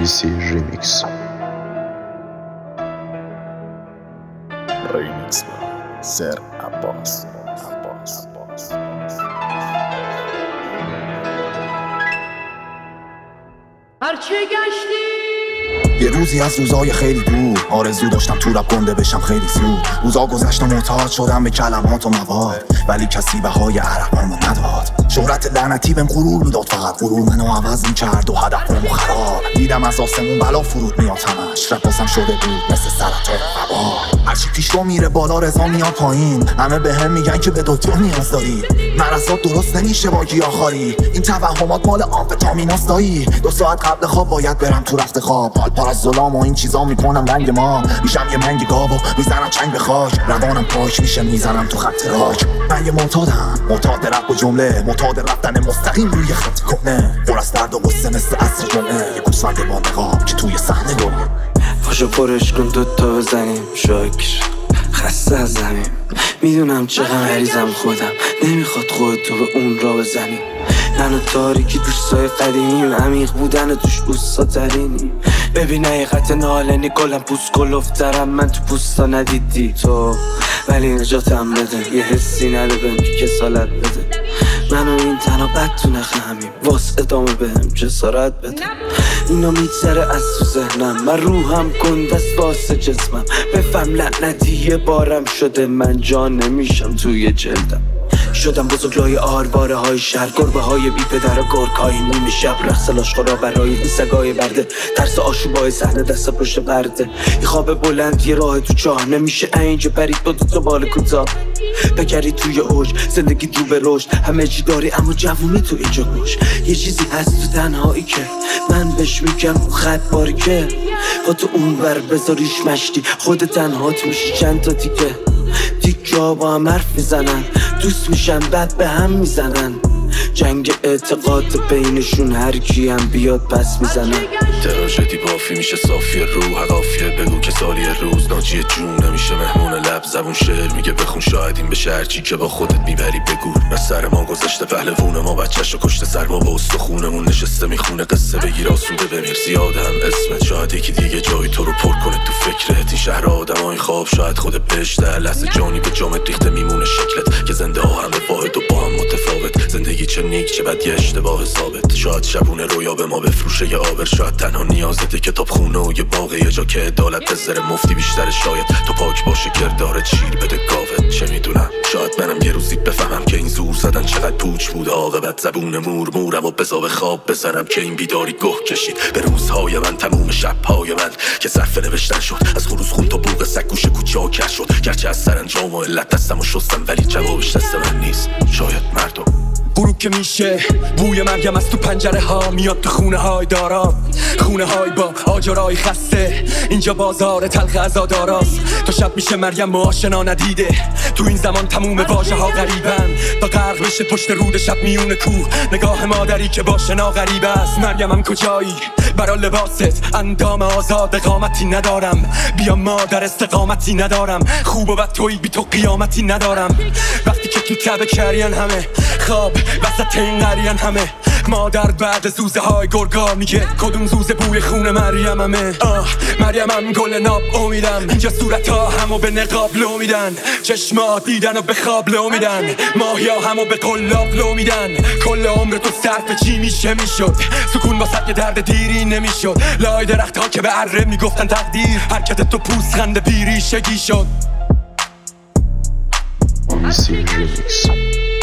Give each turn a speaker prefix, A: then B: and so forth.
A: Odyssey Remix.
B: Remix Sir Abbas.
C: هرچی گشتی
D: یه روزی از روزای خیلی دور آرزو داشتم تو رپ گنده بشم خیلی زود. روزا گذشت و معتاد شدم به کلمات و مواد، ولی کسی بهای عرقامو نداد. شهرت لعنتی بهم غرور میداد، فقط غرور منو عوض میکرد و هدفمو خراب. دیدم از آسمون بلا فرود میاد همش، رپاسم شده بود مثل سرطان وبا. هرچی پیش رو میره بالا رضا میاد پایین، همه بهم میگن که به دکتر نیاز داری. مرضات درست نمیشه با گیاهخواری، این توهمات مال آمفتامیناست دایی. 2 ساعت قبل خواب باید برم تو رخت خواب، حال پر از ظلام و این چیزا میکنم رنگ ما. میشم یه منگ گاو و میزنم چنگ به خاک، روانم پاک میشه میزنم تو خط راک. من یه معتاد رپ و جمله، معتاد رفتن مستقیم روی خط کنه. پر از درد و غصه مثل عصر جمعه، یه گوسفند با نقاب که توی صحنه گمه.
E: پاشو پرش کن دوتا بزنیم شکر، خسته از زمین. میدونم چقدر مریضم خودم، نمیخواد خودتو به اون را بزنی. من و تاریکی دوستای قدیمیم، عمیق بودن توش دوستا ترینی. ببین حقیقت نالنی کلم پوست کلوفترم، من تو پوستا ندیدی تو، ولی نجاتم بده. یه حسی نده بهم که کسالت بده. من و این تنها بد تو نخمیم، واس ادامه بهم جسارت بده. اینا میگذره از تو ذهنم، من روحم گندست واسه جسمم. بفهم لعنتی یه بارم شده، من جان نمیشم توی جلدم. شدم بزرگرای آرواره های شهر، گربه های بی پدر و گرگ های نیمه شب. رقص لاشخورا برای این سگای برده، ترس آشوبای صحنه دست پشت پرده. یه خواب بلند یه راه تو چاه، نمیشه اینجا پرید با دو بال کوتاه. بگری توی اوج زندگی رو به رشد، همه چی داری اما جوونی تو اینجا گوش. یه چیزی هست تو تنهایی که من بهش میگم اون خط باریکه. با تو اون بر بذاریش مشتی، خود تنهات میشی چند تا تیکه ها با هم حرف میزنن، دوست میشن بعد به هم میزنن. جنگ اعتقاد بینشون هر کی هم بیاد پس میزنن.
F: تراژدی بافی میشه صافی روح قافیه، بگو که سالی روز ناجی جون نمیشه مهمون لب. زبون شعر میگه بخون شاید این بشه هرچی که با خودت میبری بگو. از سر ما گذشته پهلوون ما، بچه‌شو کشته سرما با استخونمون نشسته میخونه. قصه بگیر آسوده بمیر، زیاده هم اسمت، شاید یکی دیگه جای تو رو پر کنه تو فکرت. این شهر آدمای خواب شاید خود بهشته، لحظه جانی به جامت ریخته میمونه شکلت. که زنده ها همه واحد و با هم متفاوت، زندگی چه نیک چه بد یه اشتباه ثابت. شاید شبونه رویا به ما بفروشه یه آبر، شاید تنها نیازته کتاب خونه و یه باغ، یه جا که عدالت بذاره مفتی بیشتر. شاید تو پاک باشه کردارت شیر بده گاوت، چه میدونم. شاید منم یه روزی بفهمم که این زور زدن چقدر پوچ بود عاقبت. زبون مورم و بزا به خواب بزنم که این بیداری گه کشید به روزهای من، تموم شبهای من که صرف نوشتن شد. از خروس خون تا بوق سگ گوش کوچه ها کش شد. گرچه از سرانجام و علت دستم و شستم، ولی جوابش دست من نیست. شاید مردم
G: غروب که میشه بوی مریم از تو پنجره ها میاد تو خونه های دارا، خونه های با آجرای خسته. اینجا بازار تلخ عزاداراست، تا شب میشه مریم آشنا ندیده. تو این زمان تموم واژه ها غریبن، تا غرق بشه پشت رود شب میون کوه. نگاه مادری که با شنا غریب است. مریمم کجایی برا لباست، اندام آزاد قامتی ندارم. بیا مادر استقامتی ندارم، خوب و بد توی بی تو قیامتی ندارم. وقتی که تو تبه کرین همه خواب وسط این قریان همه، مادر بعد زوزه های گرگا میگه کدوم زوزه بوی خون مریممه. مریمم گل ناب امیدم، اینجا صورت ها همو به نقاب لو میدن. چشما دیدن و به خواب لو میدن، ماهیا همو به قلاب لو میدن. کل عمر تو صرف چی میشه میشد، سکون با سگ درد دیری نمیشد. لای درخت ها که به اره میگفتن تقدیر، حرکت تو پوسخند پیری شگی شد.
A: Odyssey Remix.